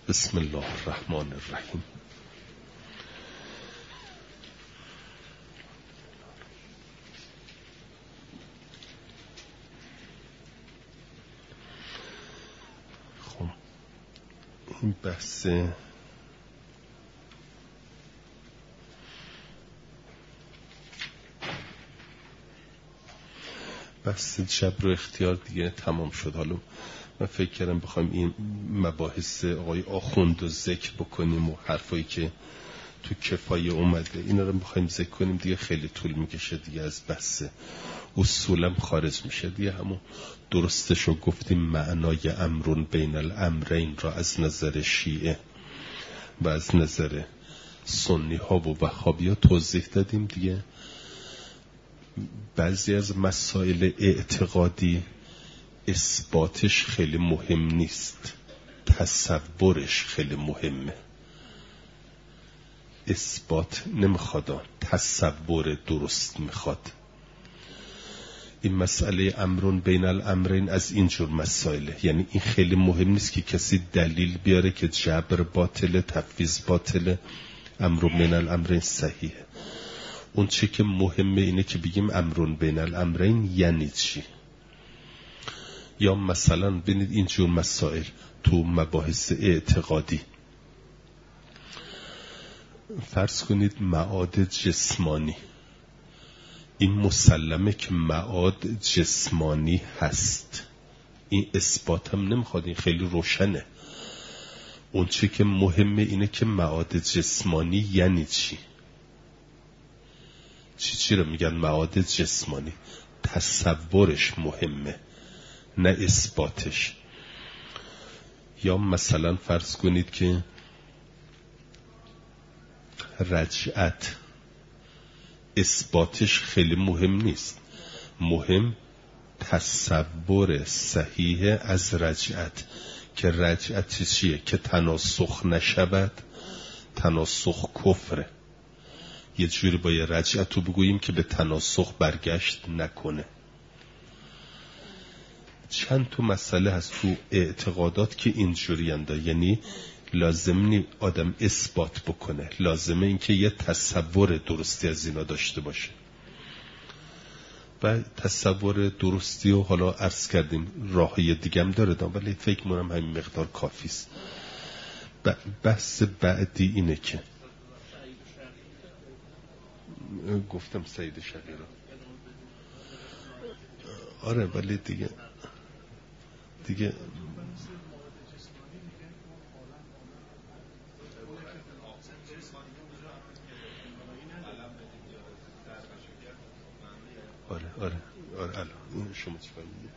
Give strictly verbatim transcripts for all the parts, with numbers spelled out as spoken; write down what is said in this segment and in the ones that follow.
بسم الله الرحمن الرحیم. خب این بحث بحث جبر و اختیار دیگه تمام شد. حالا من فکر کردم بخوایم این مباحث آقای آخوند رو ذکر بکنیم و حرفایی که تو کفایه اومده اینا رو بخوایم ذکر کنیم دیگه خیلی طول میکشه، دیگه از بحث اصولم خارج میشه دیگه. همون درستشو گفتیم، معنای امرون بین الامرین را از نظر شیعه و از نظر سنی ها و وهابی ها توضیح دادیم دیگه. بعضی از مسائل اعتقادی اثباتش خیلی مهم نیست، تصورش خیلی مهمه. اثبات نمیخواد، تصور درست میخواد. این مسئله امرون بین الامرین از اینجور مسائله، یعنی این خیلی مهم نیست که کسی دلیل بیاره که جبر باطله، تفویض باطله، امرون بین الامرین صحیحه. اون چه که مهمه اینه که بگیم امرون بین الامرین یعنی چی. یا مثلا ببینید اینجور مسائل تو مباحث اعتقادی، فرض کنید معاد جسمانی، این مسلمه که معاد جسمانی هست، این اثبات هم نمیخواد، این خیلی روشنه. اون چه که مهمه اینه که معاد جسمانی یعنی چی. چی چی رو میگن معاد جسمانی؟ تصورش مهمه نه اثباتش. یا مثلا فرض کنید که رجعت، اثباتش خیلی مهم نیست، مهم تصور صحیح از رجعت، که رجعت چیه؟ که تناسخ نشود. تناسخ کفره. یه جوری با یه رجعت رو بگوییم که به تناسخ برگشت نکنه. چند تا مسئله هست تو اعتقادات که اینجوری انده، یعنی لازم نی آدم اثبات بکنه، لازمه این که یه تصور درستی از اینا داشته باشه. و تصور درستی و حالا عرض کردیم راهی دیگم داره دام، ولی فکر منم همین مقدار کافیست. بحث بعدی اینه که گفتم سید شقیرا، آره ولی دیگه دیگه آره آره آره الان شما چی فرمودید؟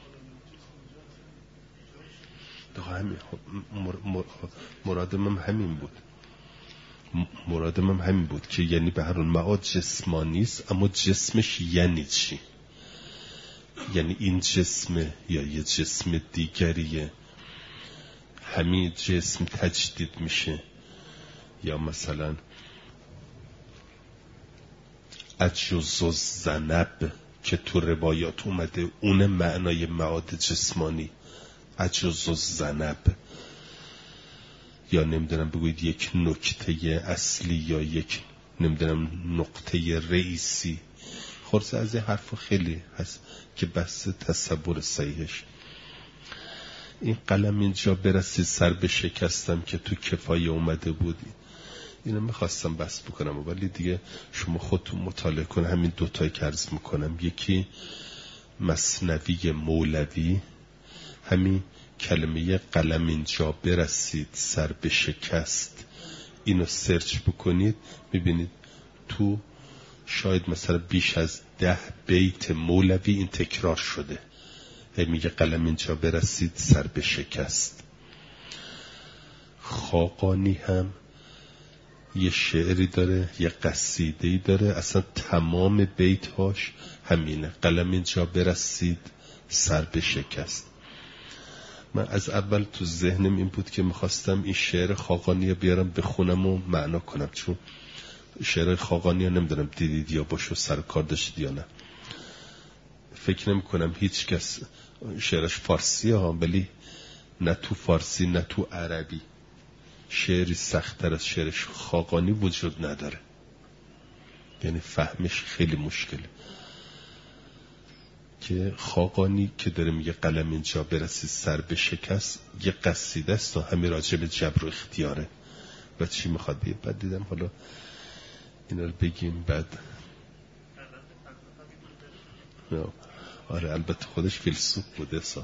دقیقا همین مراد من همین بود مراد من همین بود که یعنی به هر حال معاد جسمانی است، اما جسمش یعنی چی؟ یعنی این جسم یا یه جسم دیگریه، همین جسم تجدید میشه، یا مثلا عجز الذنب که تو روایات اومده، اون معنای معاد جسمانی، عجز الذنب. یا نمیدونم بگوید یک نکته اصلی یا یک نمیدونم نقطه رئیسی. خلاصه از این حرف خیلی هست که بحث تصور صحیحش. این قلم اینجا برسید سر به شکستم که تو کفایه اومده بودی، اینو میخواستم بحث بکنم ولی دیگه شما خودتون مطالعه کن. همین دوتایی که عرض میکنم، یکی مثنوی مولوی، همین کلمه قلم اینجا برسید سر به شکست، اینو سرچ بکنید میبینید تو شاید مثلا بیش از ده بیت مولوی این تکرار شده. میگه قلم اینجا برسید سر به شکست. خاقانی هم یه شعری داره، یه قصیده‌ای داره، اصلا تمام بیت‌هاش همینه، قلم اینجا برسید سر به شکست. من از اول تو ذهنم این بود که میخواستم این شعر خاقانی بیارم بخونم و معنا کنم، چون شعر خاقانی ها نمیدونم دیدید یا باشو سر کار داشتید یا نه. فکر نمی کنم هیچ کس شعرش فارسی ها، ولی نه تو فارسی نه تو عربی شعری سخت‌تر از شعر خاقانی وجود نداره، یعنی فهمش خیلی مشکله. که خاقانی که داره میگه قلم اینجا برسید سر به شکست، یه قصیده است و همین راجع به جبر و اختیاره و چی میخواد بگه. بعد دیدم حالا اینا رو بگیم بعد. آره البته خودش فیلسوف بوده سا.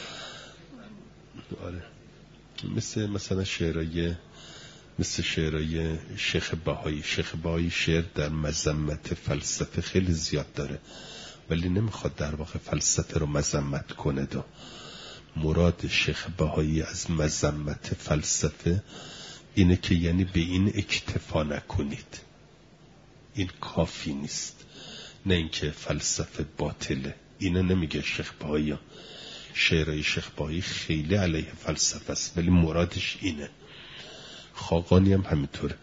آره مثل مثلا شعرهای مثل شعرهای شیخ بهایی. شیخ بهایی شعر در مذمت فلسفه خیلی زیاد داره، ولی نمیخواد در واقع فلسفه رو مذمت کنه. دا مراد شیخ بهایی از مذمت فلسفه اینه که یعنی به این اکتفا نکنید، این کافی نیست، نه اینکه فلسفه باطله. اینه نمیگه شیخ بهایی. شعرهای شیخ بهایی خیلی علیه فلسفه است، ولی مرادش اینه. خاقانی هم همینطوره.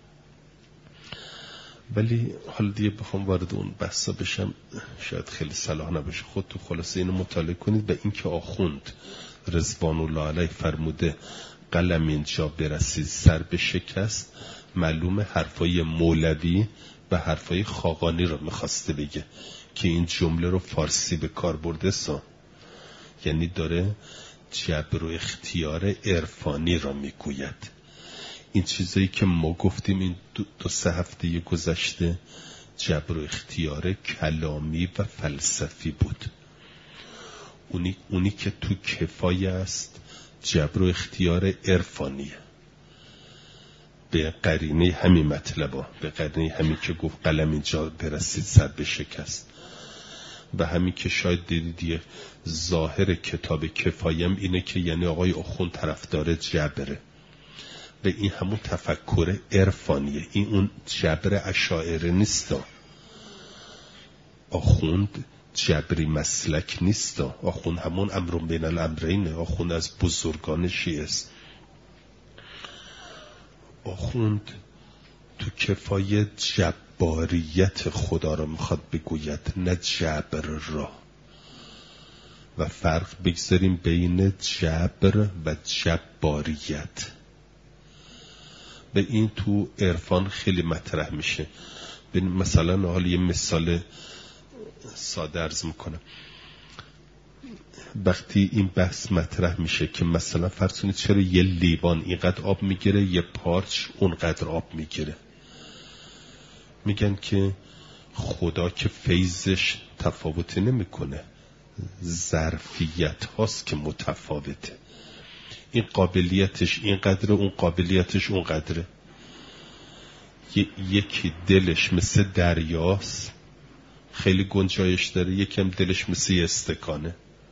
ولی حالا دیگه بخوام وارد اون بحثا بشم شاید خیلی صلاح نباشه. خود تو خلاصه اینو مطالعه کنید. به اینکه آخوند رضوان الله علیه فرموده قلم اینجا برسید سر به شکست، معلومه حرفای مولوی و حرفای خاقانی رو میخواسته بگه که این جمله رو فارسی به کار برده سا، یعنی داره جبر و اختیار عرفانی را میگوید. این چیزایی که ما گفتیم این دو, دو سه هفته گذشته جبر و اختیار کلامی و فلسفی بود. اونی, اونی که تو کفایه است جبر و اختیار عرفانیه. به قرینه همین مطلبا، به قرینه همین که گفت قلم اینجا برسید سر به شکست، و همین که شاید دیدید یه ظاهر کتاب کفایم اینه که یعنی آقای آخوند طرفدار جبره، به این همون تفکر عرفانیه. این اون جبر اشاعره نیستا. آخوند جبری مسلک نیستا. آخوند همون امر بین الامرینه. آخوند از بزرگان شیعه است. آخوند تو کفای جباریت خدا را میخواد بگوید، نه جبر را. و فرق بگذاریم بین جبر و جباریت. به این تو عرفان خیلی مطرح میشه. مثلا حالا یه مثال ساده عرض میکنم. وقتی این بحث مطرح میشه که مثلا فرض کنید چرا یه لیوان اینقدر آب میگیره، یه پارچ اونقدر آب میگیره، میگن که خدا که فیضش تفاوتی نمیکنه، ظرفیت هاست که متفاوته. این قابلیتش اینقدره، اون قابلیتش اونقدره. ی- یکی دلش مثل دریاست، خیلی گنجایش داره، یکم دلش مثل یه استکانه.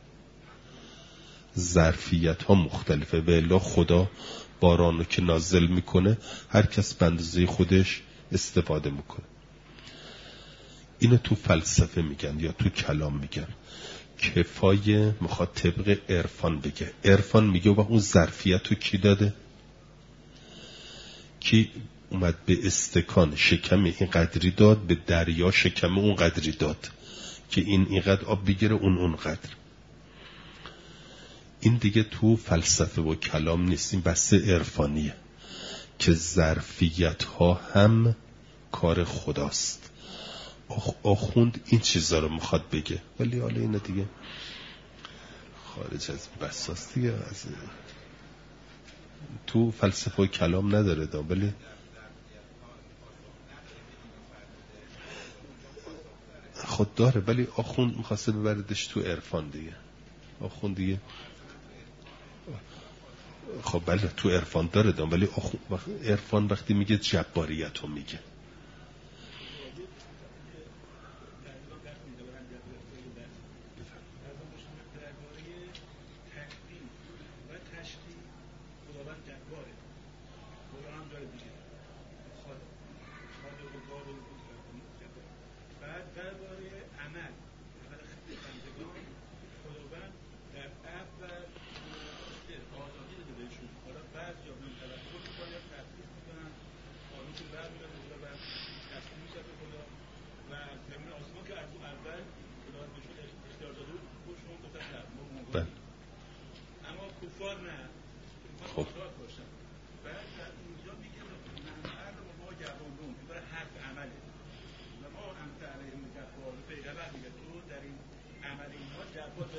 ظرفیت ها مختلفه. و الا خدا بارانو که نازل میکنه هر کس به اندازه خودش استفاده میکنه. اینو تو فلسفه میگن یا تو کلام میگن. کفایه میخواد طبق عرفان بگه. عرفان میگه و اون ظرفیت رو کی داده؟ کی اومد به استکان شکم این قدری داد، به دریا شکم اون قدری داد که این اینقدر آب بگیره اون اونقدر. این دیگه تو فلسفه و کلام نیست، این بحث عرفانیه که ظرفیت ها هم کار خداست. آخ آخوند این چیزا رو میخواد بگه، ولی حالا اینه دیگه خارج از بحثاست دیگه. از تو فلسفه و کلام نداره دا، ولی خود داره، ولی آخوند میخواسته ببردش تو عرفان دیگه. آخوند دیگه خب بله تو عرفان داره دا، ولی عرفان وقتی میگه جباریت رو میگه. خب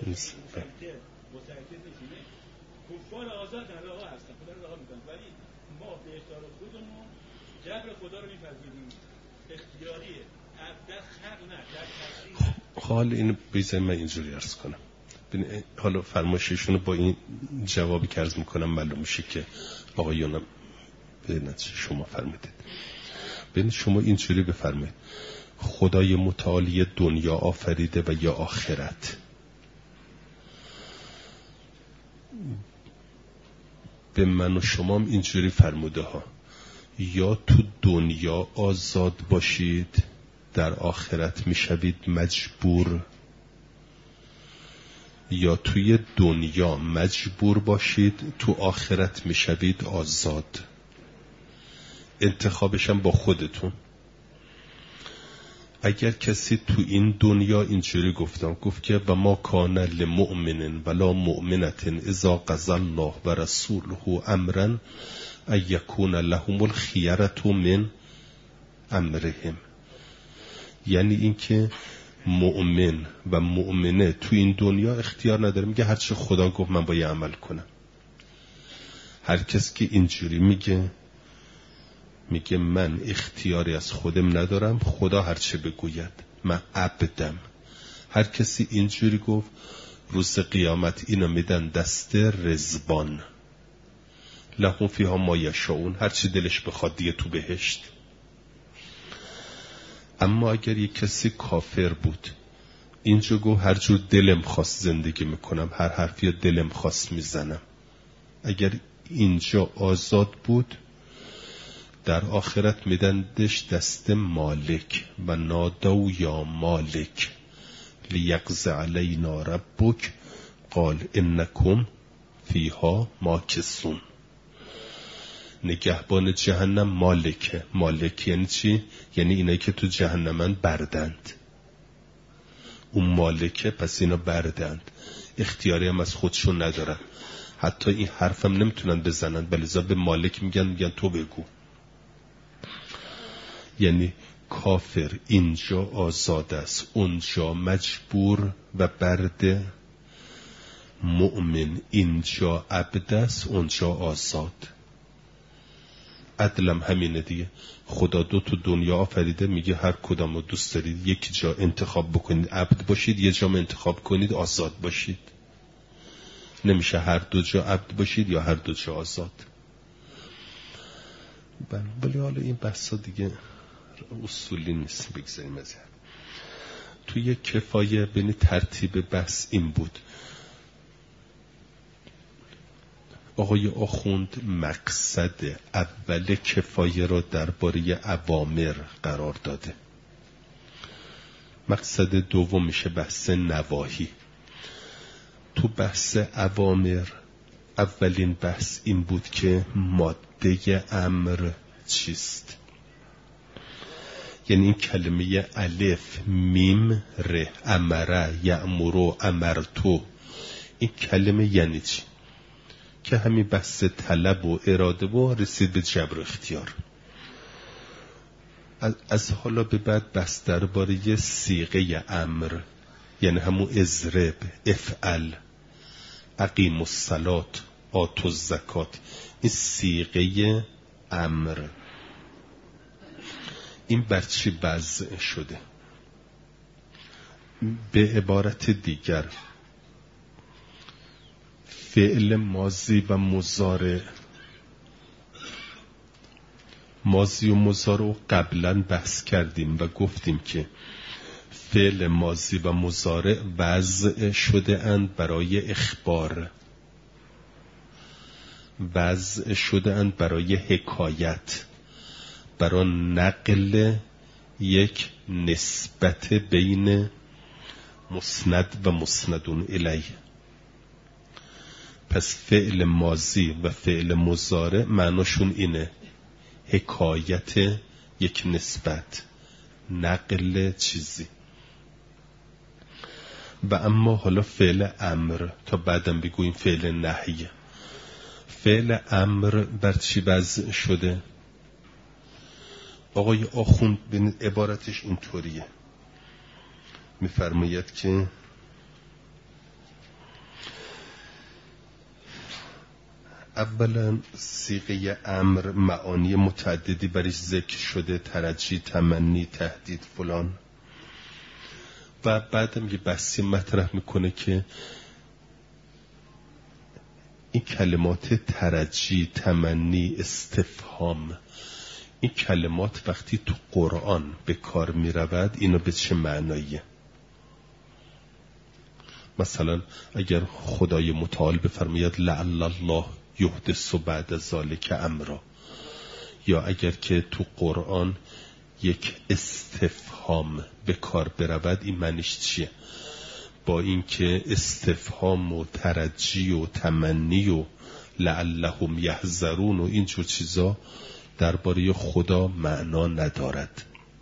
کفار آزاد در راه هستن، خدا رو رها میکنن، ولی ما به اختیار خودمون جبر خدا رو میپذیریم، اختیاریه، در خلق نه، در تشریع. حال این بیزه من اینجوری عرض کنم، حالا فرمایششون با این جوابی که عرض میکنم معلوم میشه که آقایونم به نتیجه شما فرمودید. ببین شما اینجوری بفرمایید خدای متعالی دنیا آفریده و یا آخرت، به من و شما هم اینجوری فرموده ها، یا تو دنیا آزاد باشید در آخرت میشوید مجبور، یا توی دنیا مجبور باشید تو آخرت میشوید آزاد. انتخابشم با خودتون. اگر کسی تو این دنیا اینجوری گفتم گفت که و ما کان لمؤمن ولا مؤمنة اذا قضى الله و رسوله امرا ان یکون لهم الخیرة من امرهم، یعنی اینکه مؤمن و مؤمنه تو این دنیا اختیار نداره، میگه هرچی خدا گفت من باید عمل کنم. هر کس که اینجوری میگه میگه من اختیاری از خودم ندارم، خدا هرچی بگوید، من عبدم. هر کسی اینجوری گفت روز قیامت اینو میدن دست رزبان، لهم فیها ما یشاؤون، هرچی دلش بخواد دیگه تو بهشت. اما اگر یک کسی کافر بود اینجا گفت هر جور دلم خواست زندگی میکنم، هر حرفی دلم خواست میزنم، اگر اینجا آزاد بود در آخرت میدندش دست مالک و نادو یا مالک لیقض علینا ربک قال انکم فیها ماکثون. نگهبان جهنم مالکه. مالک یعنی چی؟ یعنی اینایی که تو جهنمن بردند، اون مالکه، پس اینا بردند، اختیاری هم از خودشون ندارن، حتی این حرفم نمیتونن بزنن، بلذا به مالک میگن میگن تو بگو. یعنی کافر اینجا آزاد است، اونجا مجبور و برده. مؤمن اینجا عبد است، اونجا آزاد. عدلم همینه دیگه. خدا دو تا دنیا آفریده، میگه هر کدام رو دوست دارید یک جا انتخاب بکنید عبد باشید، یه جا انتخاب کنید آزاد باشید. نمیشه هر دو جا عبد باشید یا هر دو جا آزاد. ولی حالا این بحثا دیگه اصولی نیست، بگذاریم از این. توی کفایه بین ترتیب بحث این بود، آقای آخوند مقصد اول کفایه را درباره اوامر قرار داده، مقصد دوم میشه بحث نواهی. تو بحث اوامر اولین بحث این بود که ماده امر چیست، یعنی این کلمه الف میم ر امره یأمرو امرتو، این کلمه یعنی چی؟ که همین بحث طلب و اراده و رسید به جبر اختیار. از حالا به بعد بحث درباره صیغه امر، یعنی همون اضرب، افعل، اقیم الصلاة، آتوا الزکات، این صیغه امر این بر چی وضع شده؟ به عبارت دیگر فعل ماضی و مضارع، ماضی و مضارع قبلا بحث کردیم و گفتیم که فعل ماضی و مضارع وضع شده اند برای اخبار، وضع شده اند برای حکایت، برای نقل یک نسبت بین مسند و مسندون الیه. پس فعل ماضی و فعل مضارع معناشون اینه، حکایت یک نسبت، نقل چیزی. و اما حالا فعل امر، تا بعدم بگویم فعل نهی. فعل امر بر چی وضع شده؟ آقای آخوند به عبارتش اینطوریه، میفرماید که اولا صیغه امر معانی متعددی برش ذکر شده، ترجی، تمنی، تهدید، فلان. و بعدم یه بحثی مطرح میکنه که این کلمات ترجی، تمنی، استفهام، این کلمات وقتی تو قرآن به کار می رود اینو به چه معناییه؟ مثلا اگر خدای متعال بفرماید لعل الله یحدث بعد ذلک امرا، یا اگر که تو قرآن یک استفهام به کار برود این معنیش چیه؟ با اینکه استفهام و ترجی و تمنی و لعلهم یحذرون و اینجور چیزا درباره خدا معنا ندارد.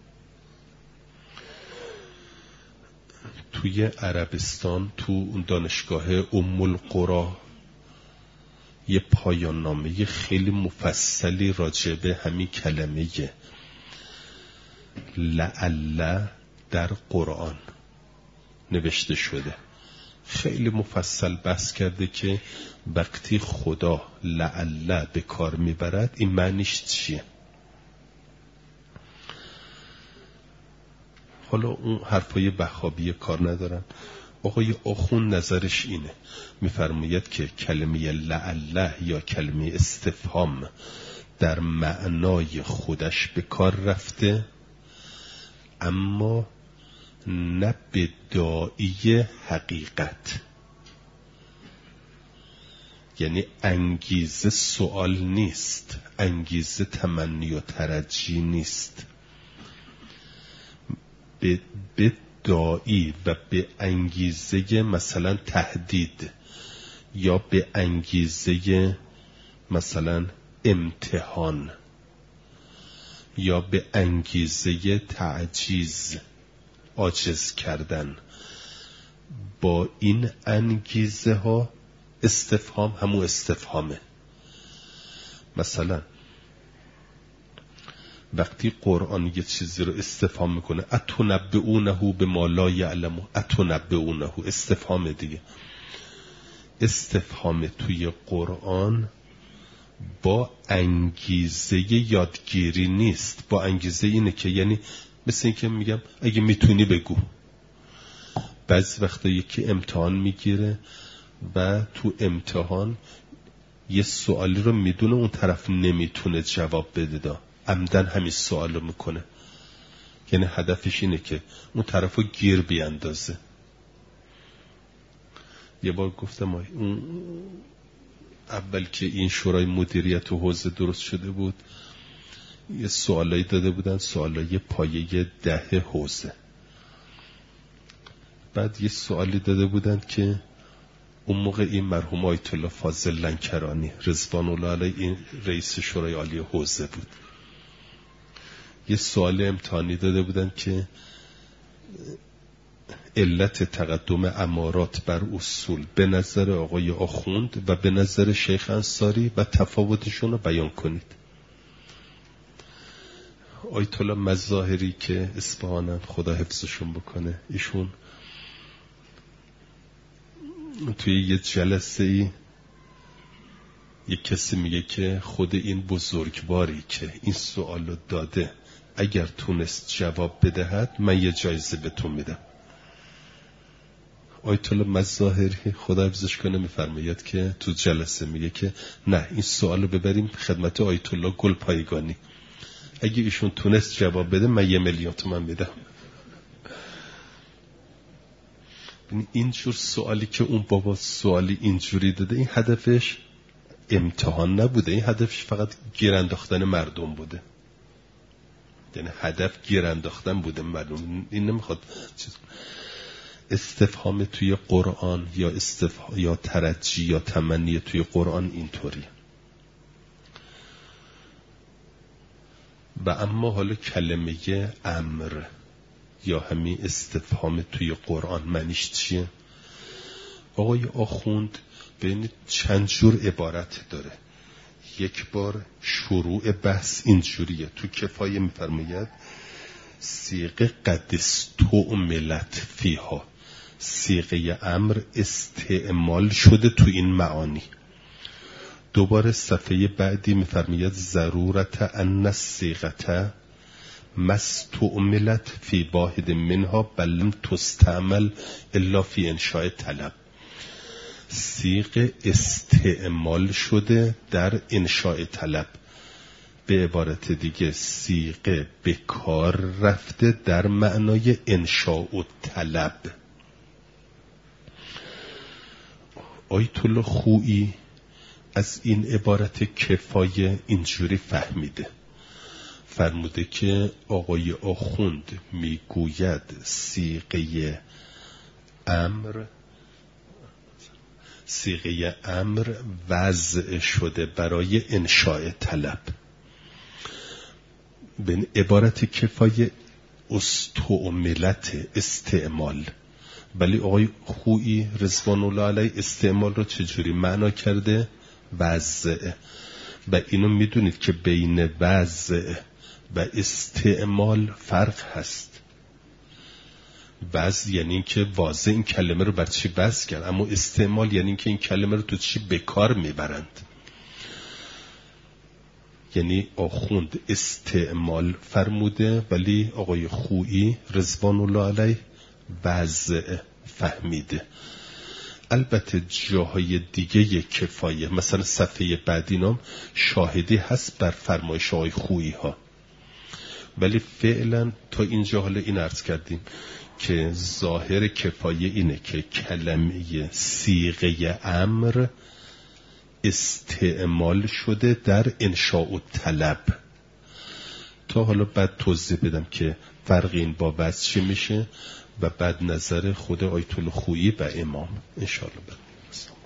توی عربستان تو اون دانشگاه ام القری یه پایان نامه خیلی مفصلی راجع به همین کلمه لعل در قرآن نوشته شده. خیلی مفصل بحث کرده که وقتی خدا لعل به کار میبرد این معنیش چیه. حالا اون حرفای بخابی کار ندارن. آقای آخون نظرش اینه، میفرماید که کلمه لعل یا کلمه استفهام در معنای خودش به کار رفته، اما نه به داعی حقیقت. یعنی انگیزه سوال نیست، انگیزه تمنی و ترجی نیست، به, به داعی و به انگیزه مثلا تهدید یا به انگیزه مثلا امتحان یا به انگیزه تعجیز، عاجز کردن، با این انگیزه ها استفهام همون استفهامه. مثلا وقتی قرآن یه چیزی رو استفهام میکنه، اتنبئونه بما لا یعلم، اتنبئونه استفهام دیگه. استفهام توی قرآن با انگیزه یادگیری نیست، با انگیزه اینه که یعنی مثل این که میگم اگه میتونی بگو. بعضی وقتا یکی امتحان میگیره و تو امتحان یه سوالی رو میدونه اون طرف نمیتونه جواب بده، دا عمدن همین سوال رو میکنه، یعنی هدفش اینه که اون طرف رو گیر بیاندازه. یه بار گفتم اون اول که این شورای مدیریت و حوزه درست شده بود یه سوالایی داده بودن، سوالای پایه ده حوزه. بعد یه سوالی داده بودن که اون موقع این مرحوم آیت الله فاضل لنکرانی رضوان الله علیه این رئیس شورای عالی حوزه بود. یه سوال امتحانی داده بودن که علت تقدم امارات بر اصول به نظر آقای آخوند و به نظر شیخ انصاری و تفاوتشون رو بیان کنید. آیت الله مظاهری که اصفهانن خدا حفظشون بکنه، ایشون توی یه جلسه ای یک کسی میگه که خود این بزرگواری که این سوال رو داده اگر تونست جواب بدهد من یه جایزه بهتون میدم. آیت الله مظاهری خدا حفظش کنه میفرماید که تو جلسه میگه که نه این سوال رو ببریم خدمت آیت الله گل پایگانی، اگه ایشون تونست جواب بده من یه میلیون تومان میدم. اینجور سوالی که اون بابا سوالی اینجوری داده این هدفش امتحان نبوده، این هدفش فقط گیر انداختن مردم بوده، یعنی هدف گیر انداختن بوده مردم. این نمیخواد چیز. استفهام توی قرآن یا استفهام یا ترجی یا تمنی توی قرآن اینطوریه. و اما حالا کلمه امر یا همین استفهام توی قرآن معنیش چیه؟ آقای آخوند بین چند جور عبارت داره. یک بار شروع بحث اینجوریه، تو کفایه میفرماید صیغه قد استعملت فیها، صیغه امر استعمال شده تو این معانی. دوباره صفحه بعدی میفرماید ضرورت ان الصیغه مستعملت فی واحد منها بل لم تستعمل الا فی انشاء طلب. صیغه استعمال شده در انشاء طلب، به عبارت دیگه صیغه به کار رفته در معنای انشاء و طلب. آیت الله خویی از این عبارت کفایه اینجوری فهمیده، فرموده که آقای آخوند میگوید صیغه امر صیغه امر وضع شده برای انشاء طلب. به عبارت کفایه استعملت استعمال، ولی آقای خویی رضوان الله علیه استعمال رو چجوری معنا کرده؟ وضع. و اینو میدونید که بین وضع و استعمال فرق هست. وضع یعنی که واضح این کلمه رو بر چی وضع کرد، اما استعمال یعنی که این کلمه رو تو چی به کار میبرند. یعنی آخوند استعمال فرموده ولی آقای خویی رضوان الله علیه وضع فهمیده. البته جاهای دیگه کفایه، مثلا صفحه بعدی نام شاهدی هست بر فرمایش آقای خویی ها، ولی فعلا تا اینجا حالا این عرض کردیم که ظاهر کفایه اینه که کلمه صیغه امر استعمال شده در انشاء و طلب. تا حالا بعد توضیح بدم که فرق این با وضع چی میشه و بعد نظر خود آیت الله خویی و امام انشاءالله.